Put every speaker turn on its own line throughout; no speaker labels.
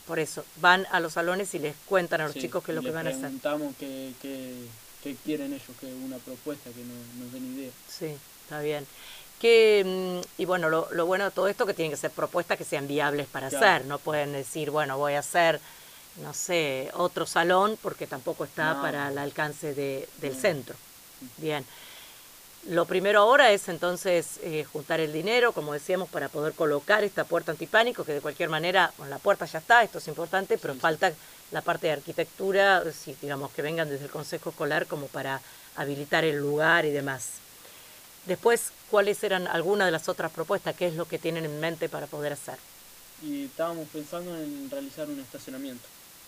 por eso, van a los salones y les cuentan a los
Sí,
chicos qué es lo que van a hacer.
preguntamos qué quieren ellos, que una propuesta, que nos den idea.
Sí, está bien. Y bueno, lo bueno de todo esto que tienen que ser propuestas que sean viables para
Claro.
hacer. No pueden decir, bueno, voy a hacer, no sé, otro salón porque tampoco está
No.
para el alcance del
No.
centro. Bien. Lo primero ahora es entonces juntar el dinero, como decíamos, para poder colocar esta puerta antipánico, que de cualquier manera, bueno, la puerta ya está, esto es importante, pero
Sí,
falta la parte de arquitectura, si digamos que vengan desde el Consejo Escolar como para habilitar el lugar y demás. Después, ¿cuáles eran algunas de las otras propuestas? ¿Qué es lo que tienen en mente para poder hacer?
Y estábamos pensando en realizar un estacionamiento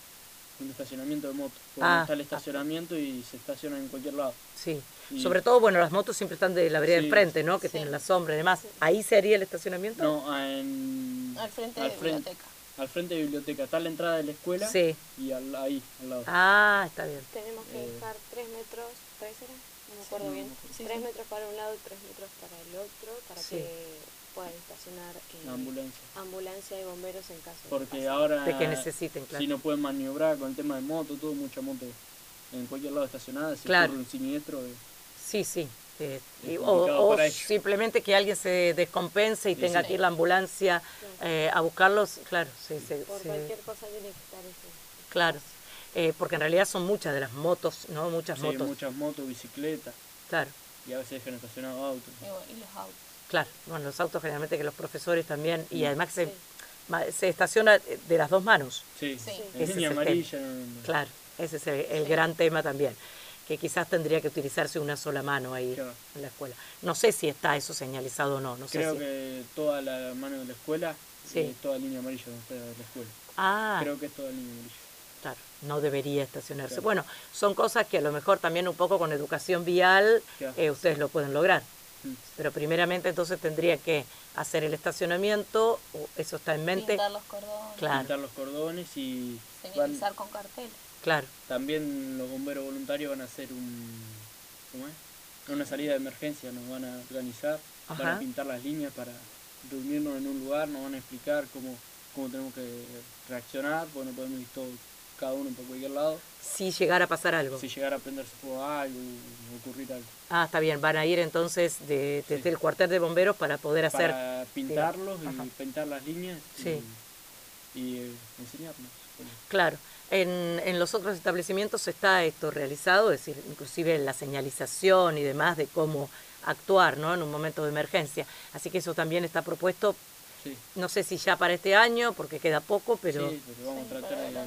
de motos. Porque no está el estacionamiento y se estaciona en cualquier lado.
Sí,
Y
sobre todo, bueno, las motos siempre están de la vereda
Sí.
del frente, ¿no? Que tienen la sombra y demás.
Sí.
¿Ahí se haría el estacionamiento?
no,
Al frente de la biblioteca.
Al frente de biblioteca. Está la entrada de la escuela
Sí.
y ahí, al lado.
Ah, está bien.
Tenemos que dejar 3 metros, 3 era, no me acuerdo
no
bien.
me acuerdo.
Sí, 3 metros para un lado y 3 metros para el otro, para
Sí.
que puedan estacionar
La ambulancia.
ambulancia y bomberos en caso
Porque
de
ahora,
De que necesiten, claro.
si no pueden maniobrar con el tema de moto, mucha moto en cualquier lado estacionada, si
Claro.
ocurre un siniestro.
Sí, sí.
complicado
O
para ellos.
simplemente que alguien se descompense y
Sí,
tenga
sí.
que ir la ambulancia a buscarlos, claro,
por cualquier cosa tiene que estar ese.
claro. Porque en realidad son muchas de las motos, ¿no? Muchas
Sí,
motos.
muchas motos, bicicletas,
Claro,
y a veces dejan estacionados autos.
Y los autos.
claro. Bueno, los autos generalmente que los profesores también, y además que
Sí.
se estaciona de las dos manos.
Sí,
Sí.
en
Ese
línea
es el
amarilla. No.
Claro, ese es el
Sí.
gran tema también, que quizás tendría que utilizarse una sola mano ahí
Claro.
en la escuela. No sé si está eso señalizado o no, no sé
Creo
si.
que toda la mano de la escuela
Sí.
es toda línea amarilla donde está la escuela.
Ah,
Creo que es toda línea amarilla.
claro, no debería estacionarse.
Claro.
Bueno, son cosas que a lo mejor también un poco con educación vial
Claro.
ustedes lo pueden lograr.
Mm.
Pero primeramente entonces tendría que hacer el estacionamiento, eso está en mente.
Pintar los cordones,
Claro.
Pintar los cordones y
señalizar con carteles.
Claro,
también los bomberos voluntarios van a hacer ¿cómo es? Una salida de emergencia, nos van a organizar, van
Ajá.
a pintar las líneas para reunirnos en un lugar, nos van a explicar cómo tenemos que reaccionar, porque no podemos ir todos, cada uno por cualquier lado.
si llegara a pasar algo.
Si llegara a prenderse fuego a algo, ocurrir algo.
Ah, está bien, van a ir entonces desde
Sí.
el cuartel de bomberos para poder hacer.
Para pintarlos
Ajá.
y pintar las líneas
Sí.
y enseñarnos.
Claro, en los otros establecimientos está esto realizado, es decir, inclusive la señalización y demás de cómo actuar, ¿no? En un momento de emergencia. Así que eso también está propuesto,
Sí,
no sé si ya para este año, porque queda poco, pero
sí, porque vamos
Sí,
a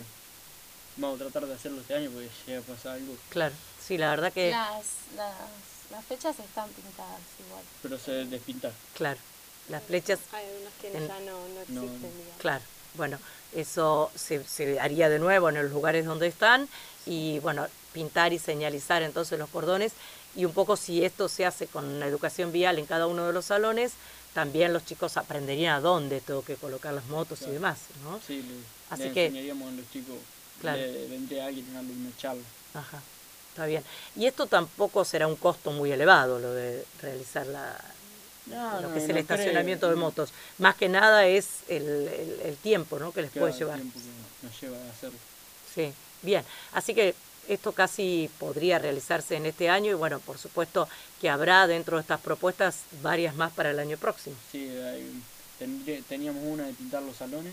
tratar de hacerlo este año porque llega a pasar algo.
claro, sí, la verdad que,
Las fechas están pintadas igual.
Pero se debe despintar.
claro, las flechas,
Hay unas que
en-
ya no existen, digamos.
claro, bueno, eso se haría de nuevo en los lugares donde están y bueno, pintar y señalizar entonces los cordones y un poco si esto se hace con la educación vial en cada uno de los salones, también los chicos aprenderían a dónde tengo que colocar las motos
Claro.
y demás, ¿no?
Sí,
Así
le
que-
enseñaríamos a los chicos,
Claro.
le vendría alguien a darle una charla.
Ajá, está bien. Y esto tampoco será un costo muy elevado, lo de realizar lo que es el estacionamiento de motos. Más que nada es el tiempo, ¿no? Que les puede llevar.
El tiempo que nos lleva a hacerlo.
Sí, bien. Así que esto casi podría realizarse en este año y bueno, por supuesto que habrá dentro de estas propuestas varias más para el año próximo.
Sí, teníamos una de pintar los salones,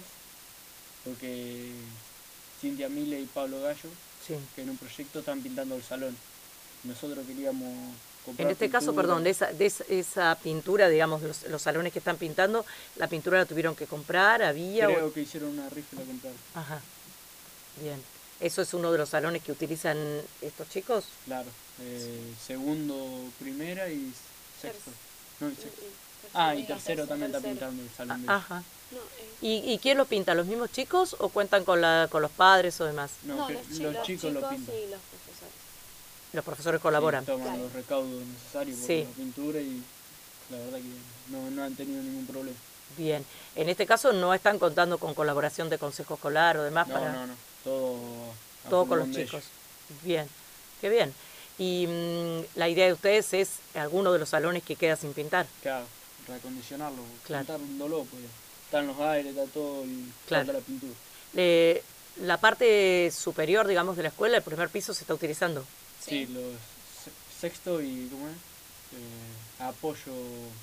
porque Cintia Mille y Pablo Gallo,
Sí.
que en un proyecto están pintando el salón. Nosotros queríamos comprar
En este caso,
pintura.
perdón, esa pintura, digamos, los salones que están pintando, la pintura la tuvieron que comprar, había...
Creo que hicieron una rifa y la compraron.
Ajá, bien. ¿Eso es uno de los salones que utilizan estos chicos?
Claro, segundo, primera y sexto. No, y sexto. Y tercero también está pintando el salón. de ellos.
Ajá.
No,
¿Y quién lo pinta? ¿Los mismos chicos o cuentan con los padres o demás?
No, que los chicos lo pintan.
y los profesores.
Los profesores colaboran.
Sí, toman
Claro.
los recaudos necesarios por
Sí.
la pintura y la verdad que no han tenido ningún problema.
Bien. En este caso no están contando con colaboración de consejo escolar o demás para...
No, todo
Todo con los
pulmón de
chicos.
ellos.
Bien, qué bien. Y la idea de ustedes es alguno de los salones que queda sin pintar.
Claro, reacondicionarlo,
Claro.
pintándolo, pues está en los aires, está todo y
Claro.
falta la pintura.
La parte superior, digamos, de la escuela, el primer piso se está utilizando.
Sí, los sexto y, ¿cómo es? Apoyo...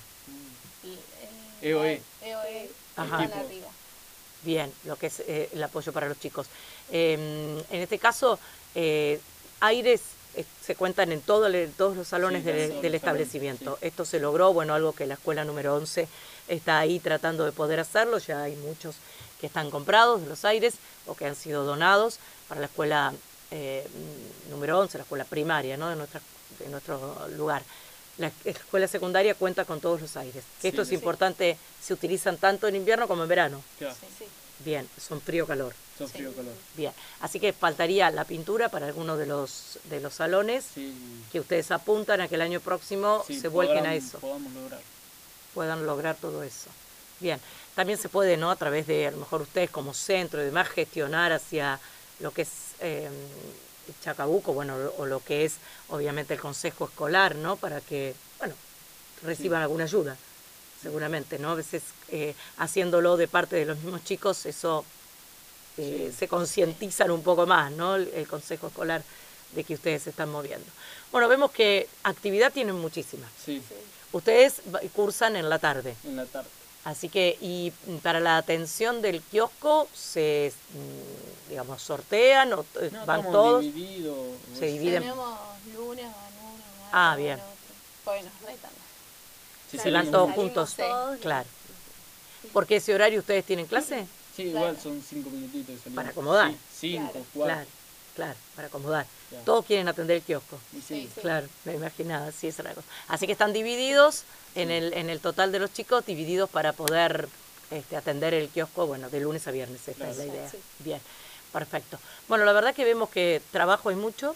EOE.
EOE.
Ajá.
Están arriba.
Bien, lo que es el apoyo para los chicos. En este caso, aires se cuentan en todos los salones
Sí,
del establecimiento.
salones, sí.
Esto se logró, bueno, algo que la escuela número 11 está ahí tratando de poder hacerlo. Ya hay muchos que están comprados de los aires o que han sido donados para la escuela número 11, la escuela primaria, ¿no? de nuestro lugar. La escuela secundaria cuenta con todos los aires. Que esto es importante, se utilizan tanto en invierno como en verano.
Claro.
Sí.
Bien, son frío-calor.
Son frío-calor.
Bien, así que faltaría la pintura para alguno de los salones,
Sí.
que ustedes apuntan a que el año próximo
Sí,
se vuelquen a eso,
podamos lograr.
puedan lograr todo eso. Bien, también se puede, ¿no? A través de, a lo mejor ustedes como centro y demás, gestionar hacia lo que es Chacabuco, bueno, o lo que es obviamente el consejo escolar, ¿no? Para que, bueno, reciban alguna ayuda, seguramente, ¿no? A veces haciéndolo de parte de los mismos chicos, eso se concientizan un poco más, ¿no? El consejo escolar de que ustedes se están moviendo. Bueno, vemos que actividad tienen muchísima.
Sí,
Ustedes cursan en la tarde.
en la tarde.
Así que, y para la atención del kiosco, se, digamos, sortean o
No,
van
estamos
todos.
divididos.
Se dividen.
Tenemos lunes, van uno, martes,
Ah,
van
bien.
otro. Pues nos retan.
Sí,
Se
sí,
van
sí.
todos
Salimos
juntos.
todos.
Claro. ¿Porque ese horario ustedes tienen clase?
Sí, igual son 5 minutitos de salida.
Para acomodar.
Sí, 5,
Claro.
4.
Claro, para acomodar.
Claro.
Todos quieren atender el kiosco.
Y sí,
Sí.
Claro, me imaginaba, sí, esa era la cosa. Así que están divididos en el total de los chicos, divididos para poder atender el kiosco, bueno, de lunes a viernes, esta es la idea.
Sí.
Bien, perfecto. Bueno, la verdad que vemos que trabajo hay mucho,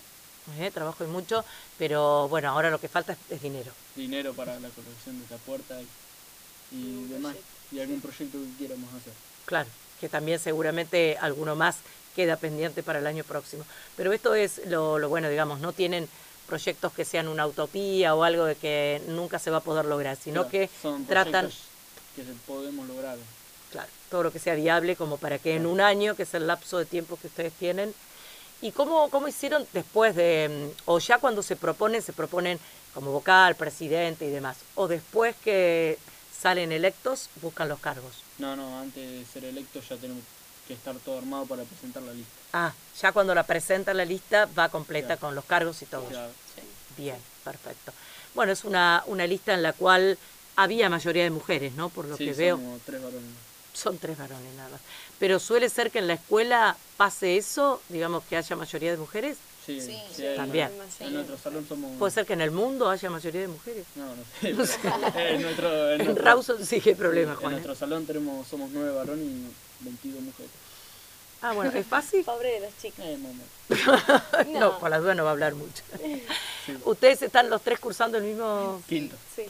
pero bueno, ahora lo que falta es dinero.
dinero para la colección de esta puerta y
Un
demás.
proyecto.
Y algún proyecto que quieramos hacer.
Claro, que también seguramente alguno más queda pendiente para el año próximo. Pero esto es lo bueno, digamos, no tienen proyectos que sean una utopía o algo de que nunca se va a poder lograr, sino
Claro,
que
son
tratan,
proyectos que podemos lograr.
claro, todo lo que sea viable como para que en un año, que es el lapso de tiempo que ustedes tienen. ¿Y cómo hicieron después de, o ya cuando se proponen como vocal, presidente y demás, o después que salen electos, buscan los cargos?
No, antes de ser electos ya tenemos que estar todo armado para presentar la lista.
Ah, ya cuando la presentan la lista va completa
Claro.
con los cargos y todo.
Claro.
Bien, perfecto. Bueno, es una lista en la cual había mayoría de mujeres, ¿no? Por lo
Sí,
que veo.
somos 3 varones.
Son 3 varones nada más. Pero suele ser que en la escuela pase eso, digamos que haya mayoría de mujeres.
Sí,
Sí,
sí, hay-
también.
En nuestro salón somos...
Puede ser que en el mundo haya mayoría de mujeres.
No sé. En
En Rawson sí que hay problema,
En
Juan.
nuestro salón somos 9 varones y 22 mujeres.
Ah, bueno, ¿es fácil?
Pobre de los chicos.
Mamá.
No, por las dudas no va a hablar mucho.
Sí.
¿Ustedes están los 3 cursando el mismo?
Quinto.
Sí,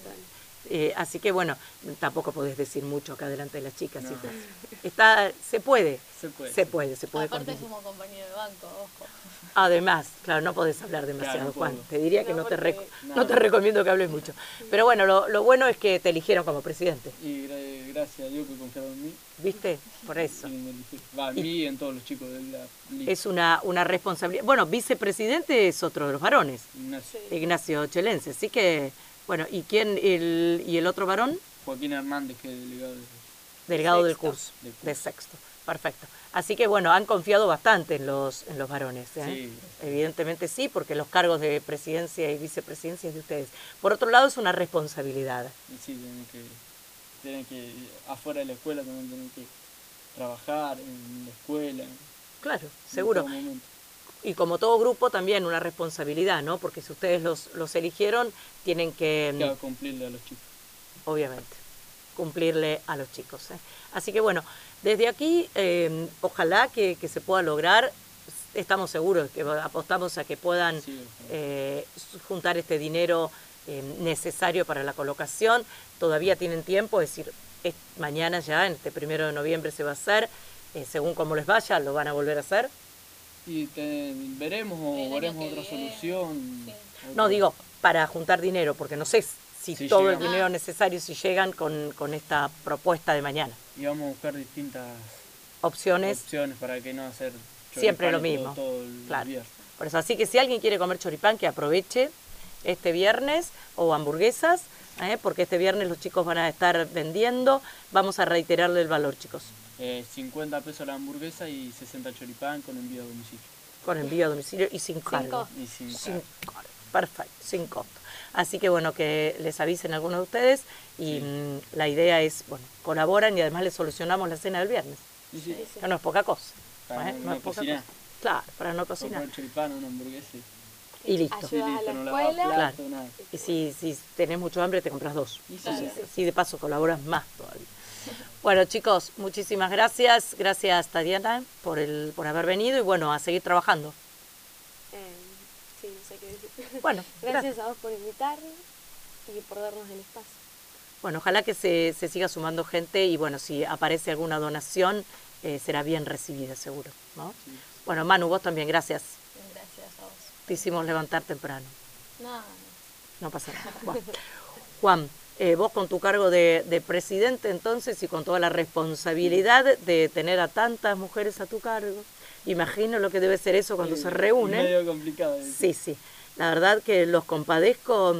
Así que bueno, tampoco podés decir mucho acá delante de las chicas.
No.
¿sí? Se puede.
Se puede.
Se puede
Aparte
continuar.
somos compañeros de banco, ojo.
Además, claro, no podés hablar demasiado,
Claro, no
Juan.
puedo.
Te diría que
No,
no te
porque-
no te recomiendo que hables mucho. Pero bueno, lo bueno es que te eligieron como presidente,
Y gracias a Dios que confiaron en mí.
¿viste? Por eso.
Y me eligieron. Va, a mí y en todos los chicos de la liga.
Es una responsabilidad. Bueno, vicepresidente es otro de los varones,
Ignacio.
Sí.
Ignacio Chelense. Así que, bueno, ¿y quién? ¿Y el otro varón?
Joaquín Hernández, que es delegado de...
Delegado del
Sexto.
curso,
Del curso.
de sexto. Perfecto. Así que bueno, han confiado bastante en los varones. ¿eh?
Sí.
Evidentemente sí, porque los cargos de presidencia y vicepresidencia es de ustedes. Por otro lado, es una responsabilidad.
Y sí, tienen que, afuera de la escuela también tienen que trabajar en la escuela.
Claro,
en
seguro.
todo momento.
Y como todo grupo, también una responsabilidad, ¿no? Porque si ustedes los eligieron, tienen que,
Claro, cumplirle a los chicos.
obviamente, cumplirle a los chicos. ¿eh? Así que bueno, desde aquí, ojalá que se pueda lograr. Estamos seguros que apostamos a que puedan
Sí, ojalá.
juntar este dinero necesario para la colocación. Todavía tienen tiempo, es decir, mañana ya, en este 1 de noviembre se va a hacer. Según cómo les vaya, lo van a volver a hacer.
Y veremos
El
o
año
veremos
que
otra
viene.
solución.
Sí.
No, digo, para juntar dinero, porque no sé si
Si
todo
llegan.
el dinero necesario, si llegan con esta propuesta de mañana.
Y vamos a buscar distintas
opciones.
Opciones para que no hacer
Siempre lo
choripanes
mismo.
todo el
Claro.
viernes.
Por eso, así que si alguien quiere comer choripán, que aproveche este viernes, o hamburguesas, porque este viernes los chicos van a estar vendiendo. Vamos a reiterarle el valor, chicos.
50 pesos la hamburguesa y 60 choripán con envío a domicilio.
Con envío a domicilio y sin cargo.
Y sin
Sin
cargo.
cargo. Perfecto, sin costo. Así que bueno, que les avisen a algunos de ustedes y
Sí.
la idea es, bueno, colaboran y además les solucionamos la cena del viernes,
Sí, sí.
que no es poca cosa.
Para
no
no
es poca
cocinar.
cosa. Claro, para no cocinar.
Comprar choripán, una hamburguesa
Y listo.
Ayudas
y
a
listo,
la
no lavas
escuela.
plato, nada.
Y si tenés mucho hambre, te compras 2.
Y sí, sí.
Sí, de paso colaboras más todavía. Bueno, chicos, muchísimas gracias. Gracias, Tatiana, por haber venido y bueno, a seguir trabajando.
Sí, no sé qué decir.
Bueno,
Gracias a vos por invitarme y por darnos el espacio.
Bueno, ojalá que se siga sumando gente y bueno, si aparece alguna donación, será bien recibida, seguro, ¿no?
Sí.
Bueno, Manu, vos también, gracias.
Gracias a vos.
Te hicimos levantar temprano.
No,
No pasa nada. Bueno. Juan, vos con tu cargo de presidente entonces y con toda la responsabilidad de tener a tantas mujeres a tu cargo, imagino lo que debe ser eso cuando se reúnen.
Es medio complicado.
Sí, sí. La verdad que los compadezco,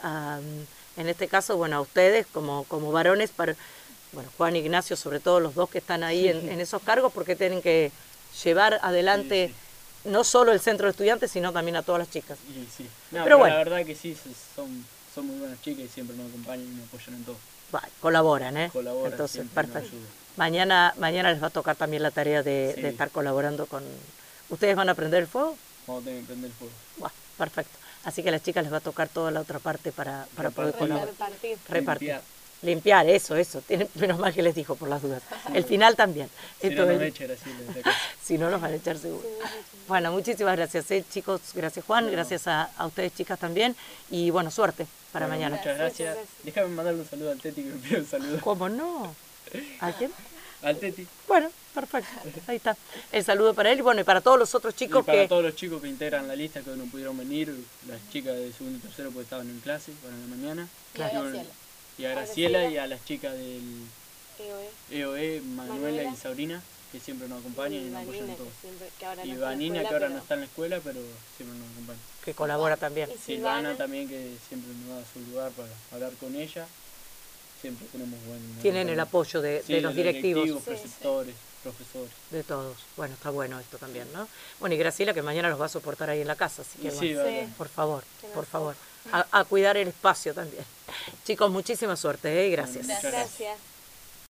en este caso, bueno, a ustedes como varones, bueno, Juan e Ignacio, sobre todo los dos que están ahí en esos cargos, porque tienen que llevar adelante
Sí,
no solo el centro de estudiantes, sino también a todas las chicas.
Y sí. No,
Pero
pero
bueno.
la verdad que sí, son muy buenas chicas y siempre nos acompañan y nos apoyan en todo.
Vale, colaboran, ¿eh?
Colaboran,
Entonces,
siempre nos
perfecto.
ayudan.
Mañana les va a tocar también la tarea de
Sí.
estar colaborando con... ¿Ustedes van a prender el fuego?
Vamos a tener que prender el fuego.
Bueno, perfecto. Así que a las chicas les va a tocar toda la otra parte para poder
Repartir.
colaborar.
repartir.
Repartir. Limpiar, eso. Menos mal que les dijo por las dudas. El final también.
Si
Esto
no nos
es-
echa así desde acá.
si no, nos van a echar seguro. Bueno, muchísimas gracias, chicos. Gracias, Juan.
No.
Gracias a ustedes, chicas, también. Y bueno, suerte para
Bueno,
mañana.
Muchas
Muchas
gracias.
gracias.
Déjame mandarle un saludo al Teti que me pidió un saludo.
¿Cómo no? ¿A quién?
Al Teti.
Bueno, perfecto. Ahí está. El saludo para él y bueno, y para todos los otros
Y
chicos
para
que...
todos los chicos que integran la lista que hoy no pudieron venir, las chicas de segundo y tercero porque estaban en clase para la mañana.
Claro.
Y bueno, y a Graciela y a las chicas del EOE, Manuela y Sabrina, que siempre nos acompañan y nos apoyan
Vanina,
todos.
que ahora
Y
no está en la
Vanina,
escuela,
que ahora
pero-
no está en la escuela, pero siempre nos acompaña.
que colabora también.
Y
Silvana también, que siempre nos da su lugar para hablar con ella. Siempre tenemos buen...
Tienen el apoyo de
Sí,
los directivos,
Sí, sí.
preceptores, profesores.
de todos. Bueno, está bueno esto también, ¿no? Bueno, y Graciela que mañana los va a soportar ahí en la casa, así que
Y sí,
bueno,
vale.
por favor,
Que no
por
se-
favor. A cuidar el espacio también. Chicos, muchísima suerte, ¿eh? Gracias.
Bueno, muchas gracias.
Gracias.